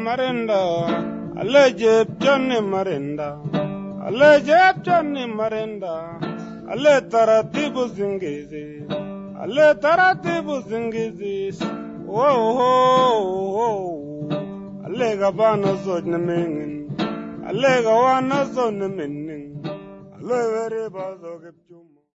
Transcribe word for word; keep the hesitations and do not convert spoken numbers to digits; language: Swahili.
marinda, alle jeb Johnny marinda, alle jeb Johnny marinda, alle taratibu zingizi, alle taratibu zingizi, oh oh oh, alle gabana zojna mingin, alle gawana zojna mingin, alle veri bazo